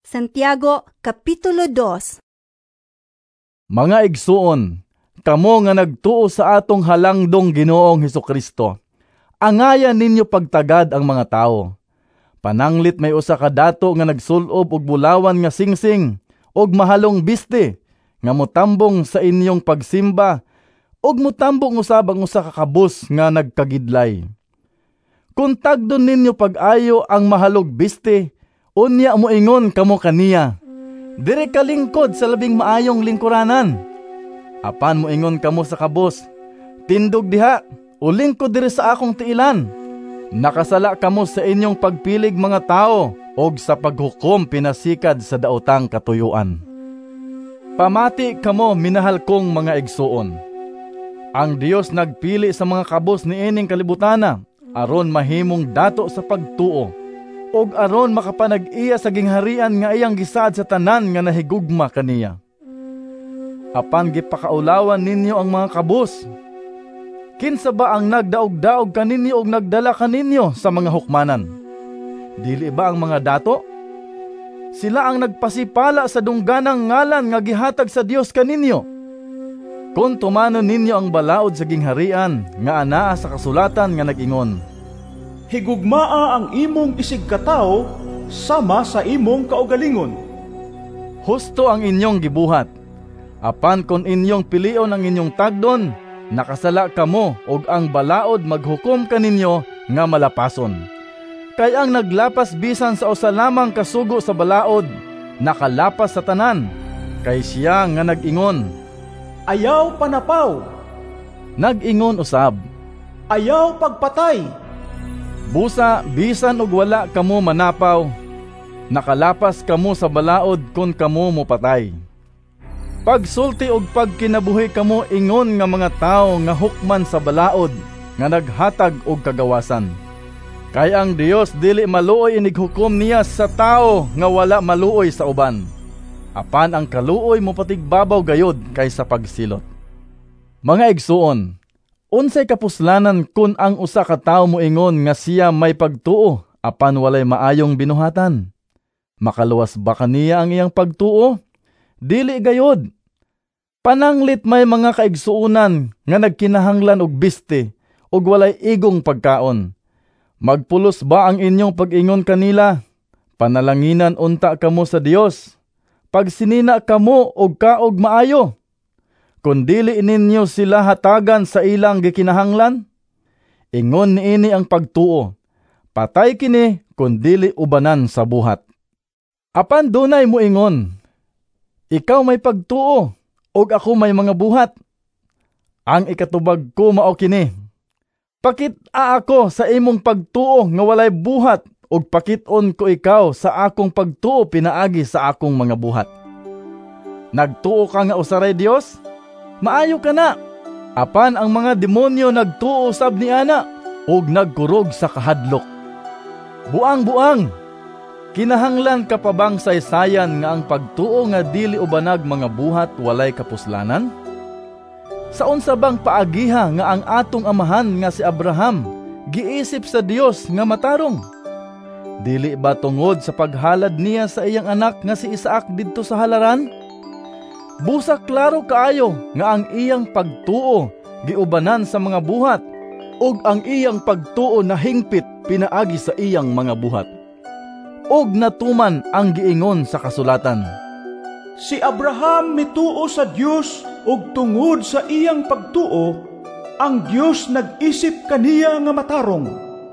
Santiago, Kapitulo 2. Mga igsuon, kamo nga nagtuo sa atong halangdong Ginoong Hesukristo, angayan ninyo pagtagad ang mga tao. Pananglit may usa ka dato nga nagsulob og bulawan nga singsing og mahalong biste nga motambong sa inyong pagsimba og motambong usab ang usa ka kabus nga nagkagidlay. Kung tagdon ninyo pag-ayo ang mahalog biste, unya moingon kamo kaniya, dire ka lingkod sa labing maayong lingkuranan. Apan moingon kamo sa kabus, tindog diha, o lingkod dire sa akong tiilan. Nakasala kamo sa inyong pagpilig mga tao, og sa paghukom pinasikad sa daotang katuyuan. Pamati kamo minahal kong mga igsuon. Ang Dios nagpili sa mga kabus ni ining kalibutana, aron mahimong dato sa pagtuo, og aron makapanag-iya sa gingharian nga iyang gisaad sa tanan nga nahigugma kaniya. Apan gipakaulawan ninyo ang mga kabus. Kinsa ba ang nagdaog-daog kaninyo og nagdala kaninyo sa mga hukmanan? Dili ba ang mga dato? Sila ang nagpasipala sa dungganang ngalan nga gihatag sa Dios kaninyo. Kung tumanon ninyo ang balaod sa gingharian nga anaa sa kasulatan nga nag-ingon, higugmaa ang imong isigkatao sama sa imong kaugalingon. Husto ang inyong gibuhat. Apan kung inyong pilion ang inyong tagdon, nakasala kamo og ang balaod maghukom kaninyo nga malapason. Kay ang naglapas bisan sa usa lamang kasugo sa balaod, nakalapas sa tanan. Kay siya nga nag-ingon, ayaw panapaw. Nag-ingon usab, ayaw pagpatay. Busa bisan og wala kamo manapaw, nakalapas kamo sa balaod kun kamo mopatay. Pagsulti og pagkinabuhi kamo ingon nga mga tawo nga hukman sa balaod nga naghatag og kagawasan. Kay ang Dios dili maluoy inighukom niya sa tawo nga wala maluoy sa uban. Apan ang kaluoy mo patigbabaw gayod kaysa pagsilot. Mga igsuon, unsay kapuslanan kun ang usa ka tawo moingon nga siya may pagtuo apan walay maayong binuhatan? Makaluwas ba kaniya ang iyang pagtuo? Dili gayod. Pananglit may mga kaigsuunan nga nagkinahanglan og biste ug walay igong pagkaon. Magpulos ba ang inyong pag-ingon kanila? Panalanginan unta kamo sa Dios. Pagsinina kamo og kaog maayo. Kung dili ninyo sila hatagan sa ilang gikinahanglan, ingon niini ang pagtuo. Patay kini kung dili ubanan sa buhat. Apan dunay moingon, ikaw may pagtuo, og ako may mga buhat. Ang ikatubag ko mao kini, pakit-a ako sa imong pagtuo nga walay buhat, og pakit-on ko ikaw sa akong pagtuo pinaagi sa akong mga buhat. Nagtuo ka nga usaray Dios? Maayo ka na. Apan ang mga demonyo nagtuo sab ni ana, og nagkurog sa kahadlok. Buang-buang! Kinahanglan ka pa bang saysayan nga ang pagtuo nga dili ubanag mga buhat walay kapuslanan? Sa unsa bang paagiha nga ang atong amahan nga si Abraham giisip sa Dios nga matarong? Dili ba tungod sa paghalad niya sa iyang anak nga si Isaac didto sa halaran? Busa klaro kaayo nga ang iyang pagtuo giubanan sa mga buhat ug ang iyang pagtuo nahingpit pinaagi sa iyang mga buhat. Og natuman ang giingon sa kasulatan, si Abraham mituo sa Dios ug tungod sa iyang pagtuo, ang Dios nag-isip kaniya nga matarong.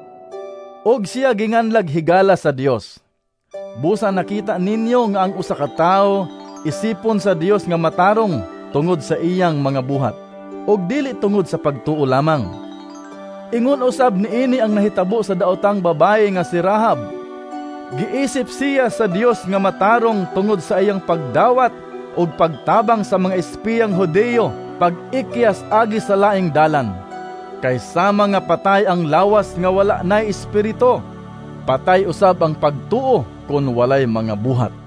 Og siya ginganlag higala sa Dios. Busa nakita ninyo nga ang usa ka tawo isipon sa Dios nga matarong tungod sa iyang mga buhat, og dili tungod sa pagtuo lamang. Ingon usab niini ang nahitabo sa daotang babaye nga si Rahab. Giisip siya sa Dios nga matarong tungod sa iyang pagdawat ug pagtabang sa mga espiyang Hudeyo pag-ikyas agi sa laing dalan. Kay sama nga patay ang lawas nga wala nay espiritu, patay usab ang pagtuo kun walay mga buhat.